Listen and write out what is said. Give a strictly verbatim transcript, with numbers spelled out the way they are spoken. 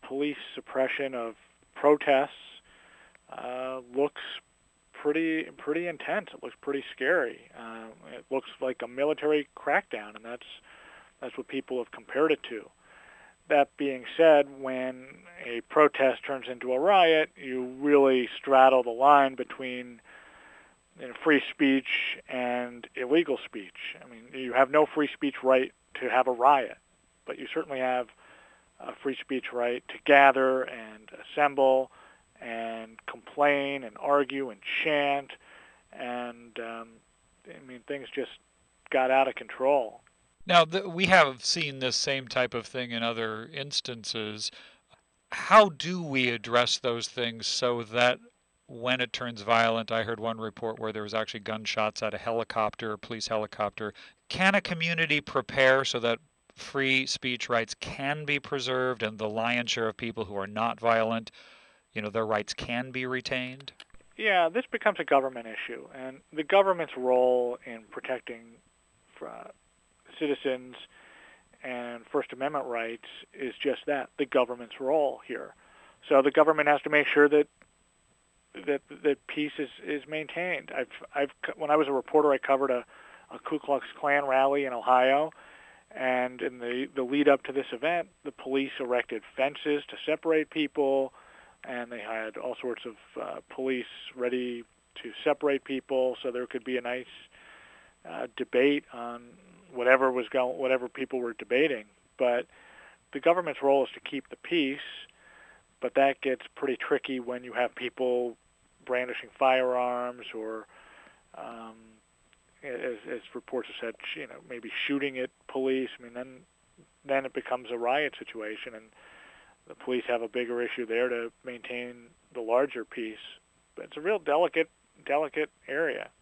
police suppression of protests uh, looks pretty pretty intense. It looks pretty scary. Uh, it looks like a military crackdown, and that's that's what people have compared it to. That being said, when a protest turns into a riot, you really straddle the line between you know, free speech and illegal speech. I mean, you have no free speech right to have a riot, but you certainly have a free speech right to gather and assemble and complain and argue and chant. And, um, I mean, things just got out of control. Now, the, we have seen this same type of thing in other instances. How do we address those things so that when it turns violent, I heard one report where there was actually gunshots at a helicopter, a police helicopter. Can a community prepare so that free speech rights can be preserved and the lion's share of people who are not violent, you know, their rights can be retained? Yeah, this becomes a government issue, and the government's role in protecting uh, citizens and First Amendment rights is just that, the government's role here. So the government has to make sure that that that peace is, is maintained. I've I've when I was a reporter, I covered a, a Ku Klux Klan rally in Ohio, and in the the lead up to this event, the police erected fences to separate people, and they had all sorts of uh, police ready to separate people, so there could be a nice uh, debate on whatever was going, whatever people were debating. But the government's role is to keep the peace, but that gets pretty tricky when you have people brandishing firearms or, um, as, as reports have said, you know, maybe shooting at police. I mean, then then it becomes a riot situation, and the police have a bigger issue there to maintain the larger peace. But it's a real delicate, delicate area.